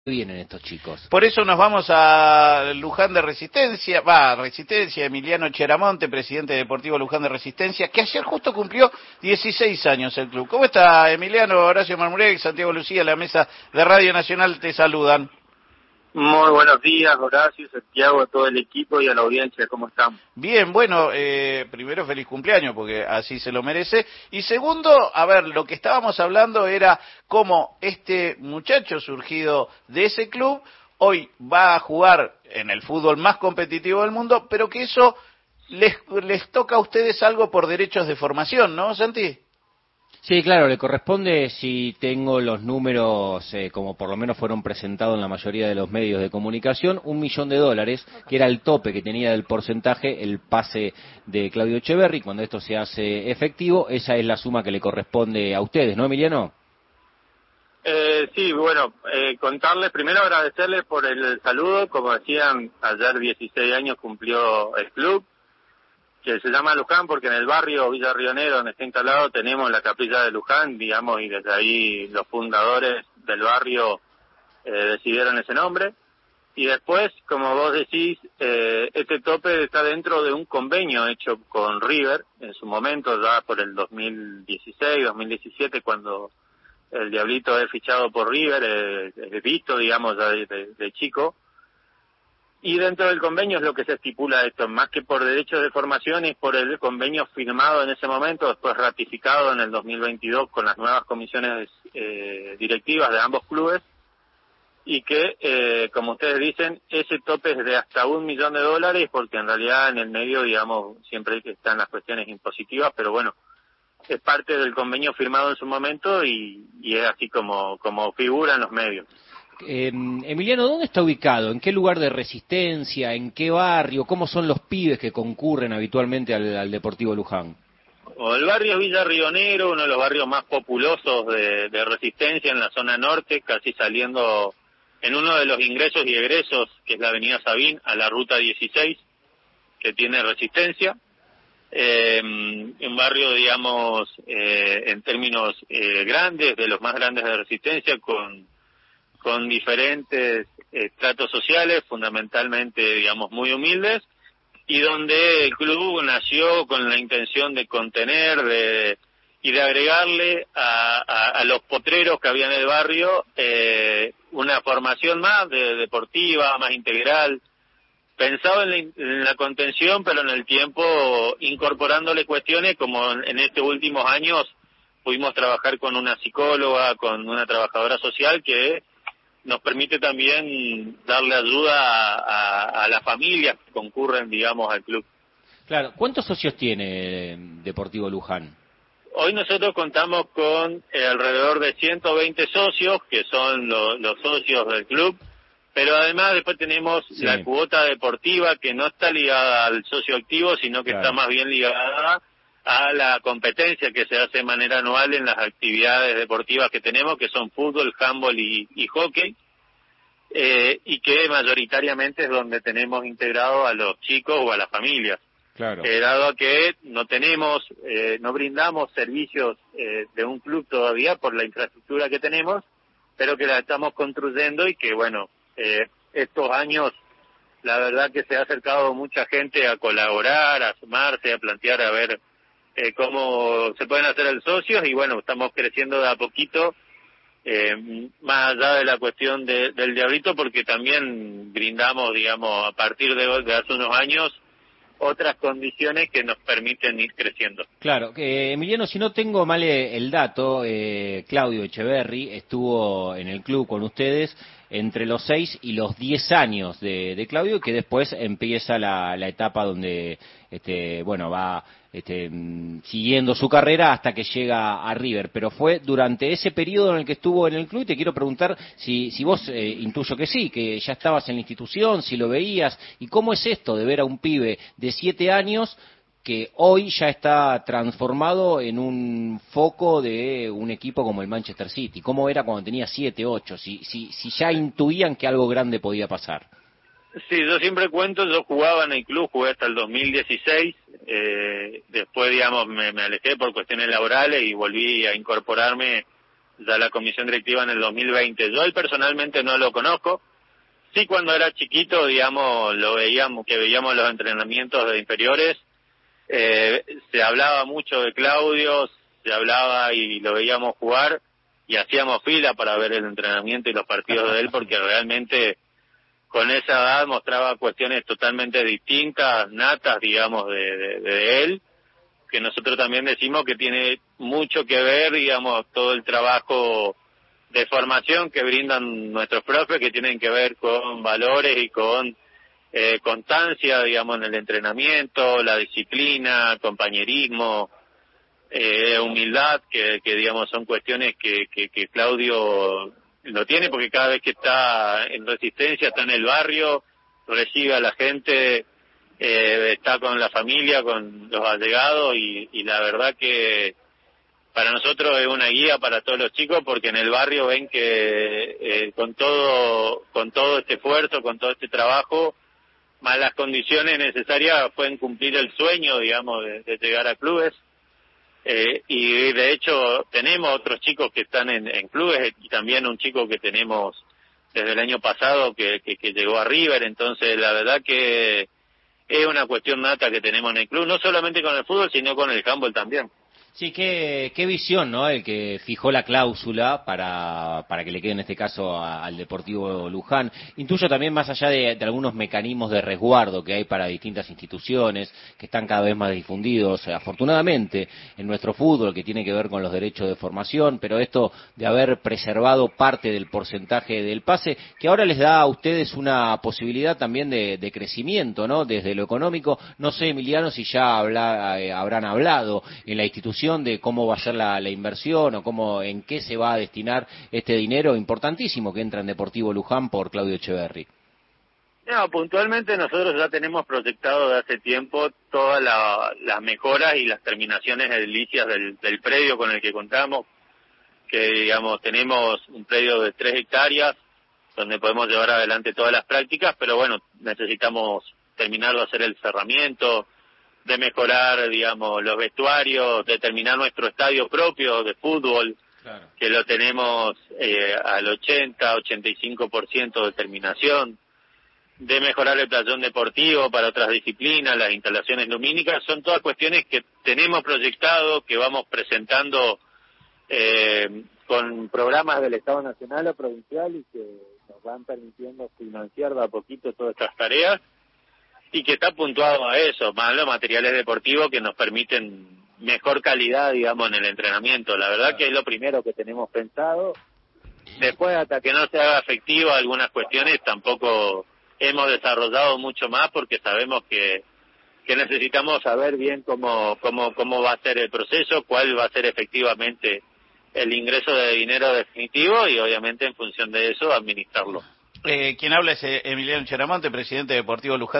vienen estos chicos. Por eso nos vamos a Luján de Resistencia, Resistencia, Emiliano Cheramonte, presidente deportivo Luján de Resistencia, que ayer justo cumplió 16 años el club. ¿Cómo está, Emiliano? Horacio Marmurek, Santiago Lucía, la mesa de Radio Nacional te saludan. Muy buenos días, Horacio, Santiago, a todo el equipo y a la audiencia, ¿cómo están? Bien, bueno, primero feliz cumpleaños, porque así se lo merece. Y segundo, a ver, lo que estábamos hablando era cómo este muchacho surgido de ese club hoy va a jugar en el fútbol más competitivo del mundo, pero que eso les toca a ustedes algo por derechos de formación, ¿no, Santi? Sí, claro, le corresponde, si tengo los números, como por lo menos fueron presentados en la mayoría de los medios de comunicación, $1 millón, que era el tope que tenía del porcentaje el pase de Claudio Echeverri. Cuando esto se hace efectivo, esa es la suma que le corresponde a ustedes, ¿no, Emiliano? Sí, bueno, contarles, primero agradecerles por el saludo. Como decían, ayer 16 años cumplió el club, que se llama Luján porque en el barrio Villa Rionero, donde está instalado, tenemos la capilla de Luján, digamos, y desde ahí los fundadores del barrio decidieron ese nombre. Y después, como vos decís, este tope está dentro de un convenio hecho con River, en su momento, ya por el 2016, 2017, cuando el Diablito es fichado por River, es visto, digamos, ya de chico. Y dentro del convenio es lo que se estipula esto, más que por derechos de formación, es por el convenio firmado en ese momento, después ratificado en el 2022 con las nuevas comisiones directivas de ambos clubes, y que, como ustedes dicen, ese tope es de hasta $1 millón, porque en realidad en el medio, digamos, siempre están las cuestiones impositivas, pero bueno, es parte del convenio firmado en su momento y es así como figura en los medios. Emiliano, ¿dónde está ubicado? ¿En qué lugar de Resistencia? ¿En qué barrio? ¿Cómo son los pibes que concurren habitualmente al Deportivo Luján? El barrio es Villa Rionero, uno de los barrios más populosos de Resistencia en la zona norte, casi saliendo en uno de los ingresos y egresos, que es la avenida Sabín, a la ruta 16, que tiene Resistencia. Un barrio, digamos, en términos grandes, de los más grandes de Resistencia, con diferentes estratos sociales, fundamentalmente, digamos, muy humildes, y donde el club nació con la intención de contener y de agregarle a los potreros que había en el barrio una formación más deportiva, más integral, pensado en la contención, pero en el tiempo incorporándole cuestiones como en estos últimos años pudimos trabajar con una psicóloga, con una trabajadora social que nos permite también darle ayuda a las familias que concurren, digamos, al club. Claro, ¿cuántos socios tiene Deportivo Luján? Hoy nosotros contamos con alrededor de 120 socios, que son los socios del club, pero además después tenemos la cuota deportiva, que no está ligada al socio activo, sino que está más bien ligada a la competencia que se hace de manera anual en las actividades deportivas que tenemos, que son fútbol, handball y hockey, y que mayoritariamente es donde tenemos integrado a los chicos o a las familias. Claro. Dado a que no brindamos servicios de un club todavía por la infraestructura que tenemos, pero que la estamos construyendo y que, bueno, estos años la verdad que se ha acercado mucha gente a colaborar, a sumarse, a plantear a ver cómo se pueden hacer el socios, y bueno, estamos creciendo de a poquito, más allá de la cuestión del Diablito, porque también brindamos, digamos, a partir de hace unos años, otras condiciones que nos permiten ir creciendo. Claro, Emiliano, si no tengo mal el dato, Claudio Echeverri estuvo en el club con ustedes entre los 6 y los 10 años de Claudio, que después empieza la etapa donde va siguiendo su carrera hasta que llega a River. Pero fue durante ese periodo en el que estuvo en el club, y te quiero preguntar si vos, intuyo que sí, que ya estabas en la institución, si lo veías, y cómo es esto de ver a un pibe de 7 años que hoy ya está transformado en un foco de un equipo como el Manchester City. ¿Cómo era cuando tenía 7, 8? Si ya intuían que algo grande podía pasar. Sí, yo siempre cuento, yo jugaba en el club, jugué hasta el 2016, después, digamos, me alejé por cuestiones laborales y volví a incorporarme ya la comisión directiva en el 2020. Yo él personalmente no lo conozco. Sí, cuando era chiquito, digamos, veíamos los entrenamientos de inferiores, se hablaba mucho de Claudio, se hablaba y lo veíamos jugar y hacíamos fila para ver el entrenamiento y los partidos de él porque realmente con esa edad mostraba cuestiones totalmente distintas, natas, digamos, de él, que nosotros también decimos que tiene mucho que ver, digamos, todo el trabajo de formación que brindan nuestros profes, que tienen que ver con valores y con constancia, digamos, en el entrenamiento, la disciplina, compañerismo, humildad, que digamos son cuestiones que Claudio lo tiene, porque cada vez que está en Resistencia, está en el barrio, recibe a la gente, está con la familia, con los allegados, y la verdad que para nosotros es una guía para todos los chicos, porque en el barrio ven que con todo este esfuerzo, con todo este trabajo, más las condiciones necesarias, pueden cumplir el sueño, digamos, de llegar a clubes. Y de hecho tenemos otros chicos que están en clubes, y también un chico que tenemos desde el año pasado que llegó a River. Entonces la verdad que es una cuestión nata que tenemos en el club, no solamente con el fútbol, sino con el handball también. Sí, qué visión, ¿no? El que fijó la cláusula para que le quede en este caso al Deportivo Luján. Intuyo también más allá de algunos mecanismos de resguardo que hay para distintas instituciones, que están cada vez más difundidos, afortunadamente, en nuestro fútbol, que tiene que ver con los derechos de formación, pero esto de haber preservado parte del porcentaje del pase, que ahora les da a ustedes una posibilidad también de crecimiento, ¿no? Desde lo económico. No sé, Emiliano, si ya habrán hablado en la institución de cómo va a ser la inversión o en qué se va a destinar este dinero importantísimo que entra en Deportivo Luján por Claudio Echeverri. No, puntualmente nosotros ya tenemos proyectado de hace tiempo todas las mejoras y las terminaciones edilicias del predio con el que contamos, que digamos tenemos un predio de 3 hectáreas donde podemos llevar adelante todas las prácticas, pero bueno, necesitamos terminar de hacer el cerramiento, de mejorar, digamos, los vestuarios, de terminar nuestro estadio propio de fútbol, claro, que lo tenemos al 80-85% de terminación, de mejorar el playón deportivo para otras disciplinas, las instalaciones lumínicas. Son todas cuestiones que tenemos proyectado, que vamos presentando con programas del Estado Nacional o provincial, y que nos van permitiendo financiar de a poquito todas estas tareas, y que está puntuado a eso, más los materiales deportivos que nos permiten mejor calidad, digamos, en el entrenamiento. La verdad que es lo primero que tenemos pensado. Después, hasta que no se haga efectivo algunas cuestiones, tampoco hemos desarrollado mucho más, porque sabemos que necesitamos saber bien cómo va a ser el proceso, cuál va a ser efectivamente el ingreso de dinero definitivo, y obviamente en función de eso administrarlo. Quien habla es Emiliano Charamonte, presidente de Deportivo Luján.